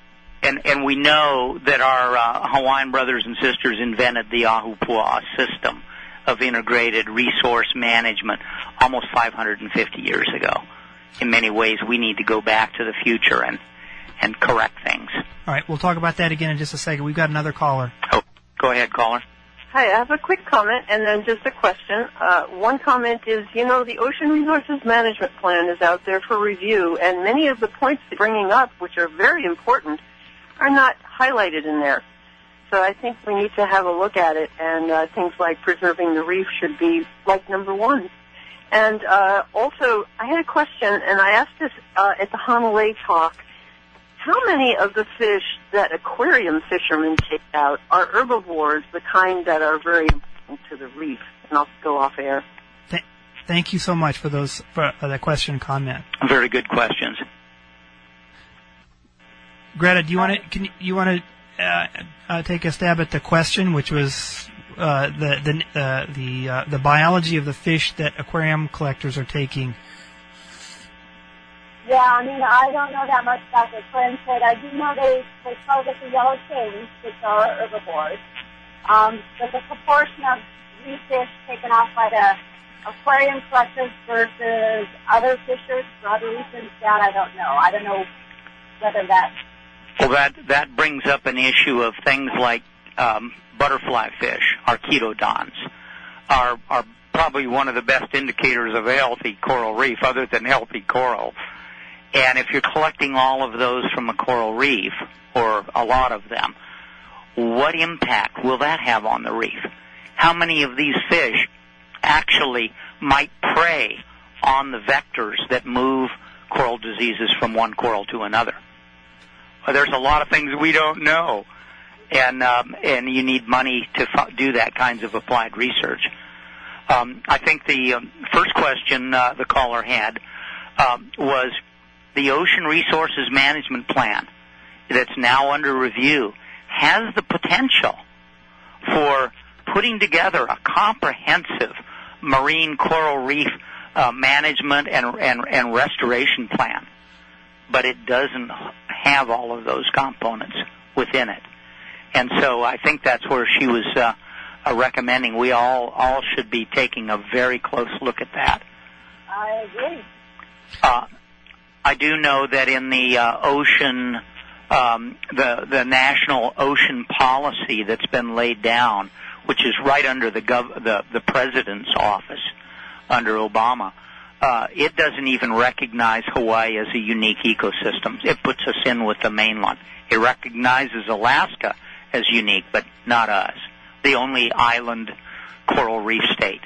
and and we know that our uh, Hawaiian brothers and sisters invented the Ahupua'a system of integrated resource management almost five hundred fifty years ago. In many ways, we need to go back to the future and, and correct things. All right, we'll talk about that again in just a second. We've got another caller. Oh, go ahead, caller. Hi, I have a quick comment and then just a question. Uh, one comment is, you know, the Ocean Resources Management Plan is out there for review, and many of the points they're bringing up, which are very important, are not highlighted in there. So I think we need to have a look at it, and uh, things like preserving the reef should be like number one. And uh, also, I had a question, and I asked this uh, at the Hanalei talk. how many of the fish that aquarium fishermen take out are herbivores, the kind that are very important to the reef? And I'll go off air. Th- thank you so much for those for uh, that question and comment. Very good questions. Greta, do you want to can you, you want to uh, uh, take a stab at the question, which was uh, the the uh, the uh, the biology of the fish that aquarium collectors are taking? Yeah, I mean, I don't know that much about the aquarium trade. I do know they they target the yellow kings, which are herbivores. Um, but the proportion of reef fish taken off by the aquarium collectors versus other fishers for other reasons, that I don't know. I don't know whether that. Well, that that brings up an issue of things like um, butterfly fish, archaeodons, are are probably one of the best indicators of a healthy coral reef, other than healthy coral. And if you're collecting all of those from a coral reef, or a lot of them, what impact will that have on the reef? How many of these fish actually might prey on the vectors that move coral diseases from one coral to another? Well, there's a lot of things we don't know, and um, and you need money to f- do that kinds of applied research. Um, I think the um, first question uh, the caller had um, was the Ocean Resources Management Plan that's now under review has the potential for putting together a comprehensive marine coral reef uh, management and, and, and restoration plan, but it doesn't have all of those components within it. And so I think that's where she was uh, uh, recommending we all, all should be taking a very close look at that. I agree. Uh, I do know that in the uh, ocean, um, the the national ocean policy that's been laid down, which is right under the gov- the, the president's office under Obama, uh, it doesn't even recognize Hawaii as a unique ecosystem. It puts us in with the mainland. It recognizes Alaska as unique, but not us, the only island coral reef state.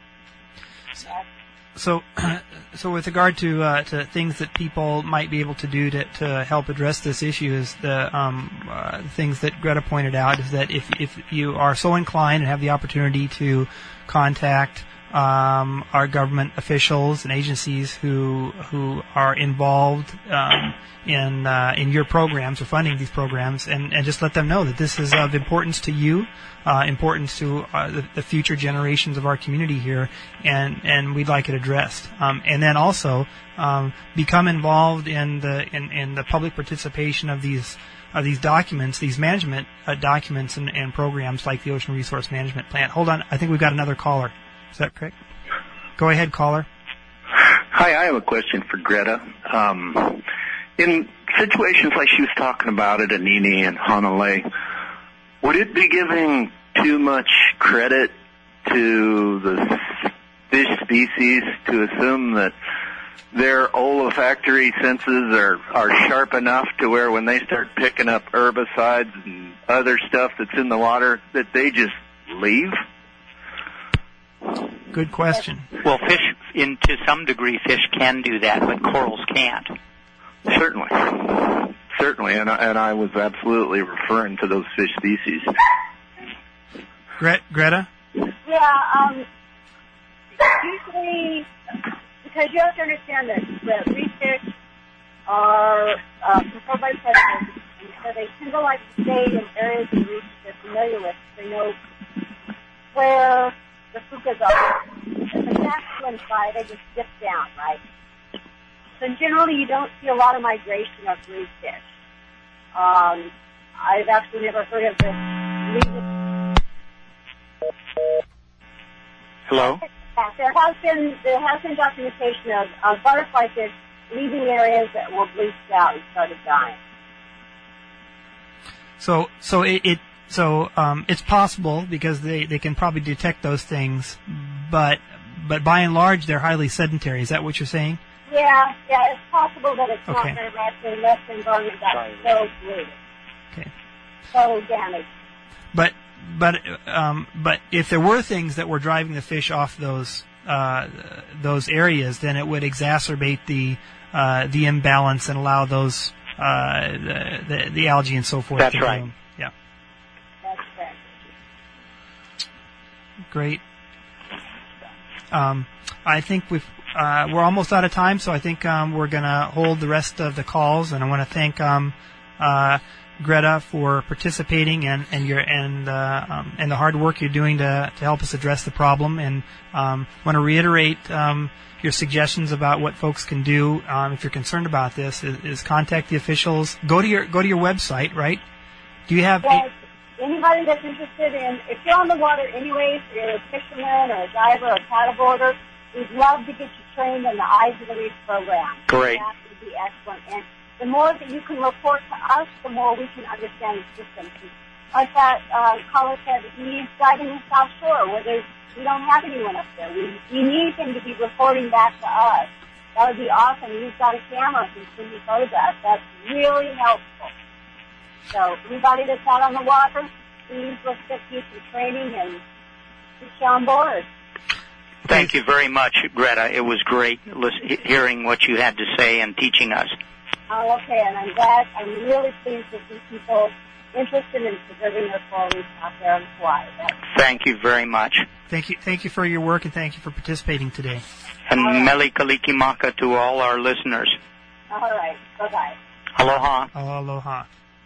So, so with regard to uh, to things that people might be able to do to, to help address this issue, is the um, uh, things that Greta pointed out is that if if you are so inclined and have the opportunity to contact um, our government officials and agencies who who are involved um, in uh, in your programs or funding these programs, and, and just let them know that this is of importance to you. Uh, importance to uh, the, the future generations of our community here, and, and we'd like it addressed. Um, and then also um, become involved in the in, in the public participation of these of these documents, these management uh, documents and, and programs like the Ocean Resource Management Plan. Hold on, I think we've got another caller. Is that correct? Go ahead, caller. Hi, I have a question for Greta. Um, in situations like she was talking about at Anini and Hanalei, would it be giving too much credit to the fish species to assume that their olfactory senses are, are sharp enough to where when they start picking up herbicides and other stuff that's in the water that they just leave? Good question. Well, fish, in to some degree, fish can do that, but corals can't. Certainly. Certainly, and I, and I was absolutely referring to those fish species. Gre- Greta? Yeah, um, usually, because you have to understand that the reef fish are uh, controlled by predators, and so they tend to like to stay in areas of the reef they're familiar with. They know where the fukas are. If the masculine side, they just dip down, right? So generally, you don't see a lot of migration of reef fish. Um, I've actually never heard of this. Hello? There has been there has been documentation of, of butterfly fish leaving areas that were bleached out and started dying. So, so it, it so um, it's possible because they, they can probably detect those things, but but by and large they're highly sedentary. Is that what you're saying? Yeah, yeah, it's possible that it's Okay. not very much unless the environment got so polluted, Okay. so damaged. But but um, but if there were things that were driving the fish off those uh, those areas, then it would exacerbate the uh, the imbalance and allow those uh, the, the the algae and so forth. That's right. Bloom. Yeah. That's correct. Great. Um, I think we've uh, we're almost out of time, so I think um, we're going to hold the rest of the calls, and I want to thank um, uh, Greta for participating and and your and uh, um, and the hard work you're doing to to help us address the problem. And um, want to reiterate um, your suggestions about what folks can do um, if you're concerned about this. Is, is contact the officials. Go to your go to your website, right? Do you have? Yes. Anybody that's interested in, if you're on the water anyways, you're a fisherman or a diver or a paddleboarder, we'd love to get you trained in the Eyes of the Reef program. Great. That would be excellent. And the more that you can report to us, the more we can understand the system. Like that uh, caller said, he's diving in South Shore where there's, we don't have anyone up there. We, we need him to be reporting back to us. That would be awesome. He's got a camera who can photograph. That's really helpful. So anybody that's out on the water, please let's get you some training and get you on board. Thank you very much, Greta. It was great listen, hearing what you had to say and teaching us. Oh, okay, and I'm glad, I'm really pleased to see people interested in preserving their coral reefs out there in Hawaii. That's Thank you very much. Thank you, thank you for your work, and thank you for participating today. And right. Mele Kalikimaka to all our listeners. all right. Bye-bye. Aloha. Aloha.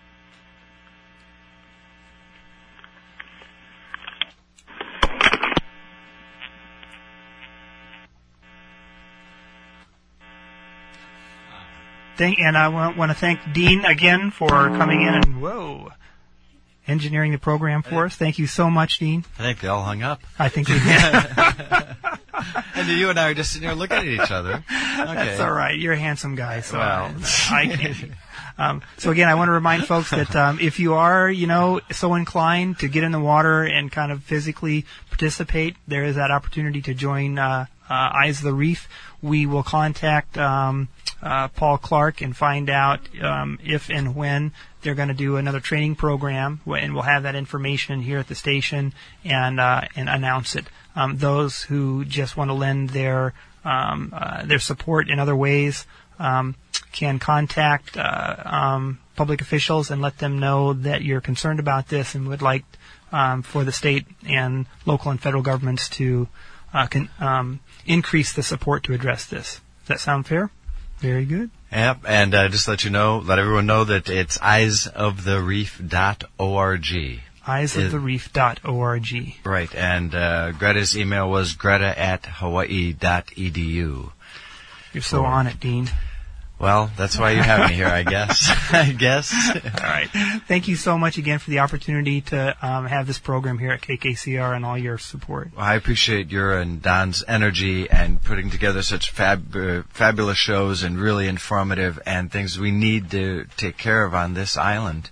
Thank, and I want, want to thank Dean again for coming in and, whoa, engineering the program for us. Thank you so much, Dean. I think they all hung up. I think we did. And you and I are just sitting here looking at each other. Okay. That's all right. You're a handsome guy, so Well. I can't. Um, so again, I want to remind folks that um, if you are, you know, so inclined to get in the water and kind of physically participate, there is that opportunity to join uh, uh, Eyes of the Reef. We will contact um, uh, Paul Clark and find out um, if and when they're going to do another training program, and we'll have that information here at the station and uh, and announce it. Um, those who just want to lend their um, uh, their support in other ways um, can contact uh, um, public officials and let them know that you're concerned about this and would like um, for the state and local and federal governments to uh, can, um, increase the support to address this. Does that sound fair? Very good. Yep, and uh, just let you know, let everyone know that it's eyes of the reef dot org. eyes of the reef dot org. Right, and uh, Greta's email was greta at hawaii dot e d u. You're so Cool. on it, Dean. Well, that's why you have me here, I guess. I guess. All right. Thank you so much again for the opportunity to um, have this program here at K K C R and all your support. Well, I appreciate your and Don's energy and putting together such fab, uh, fabulous shows and really informative and things we need to take care of on this island.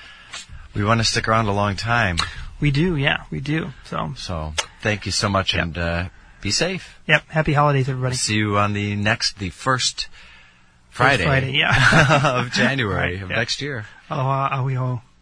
We want to stick around a long time. We do, yeah, we do. So, So thank you so much, Yep. and uh, be safe. yep. Happy holidays, everybody. See you on the next, the first Friday, Friday, yeah. of January Right, of yeah. next year. Aloha, ahui ho.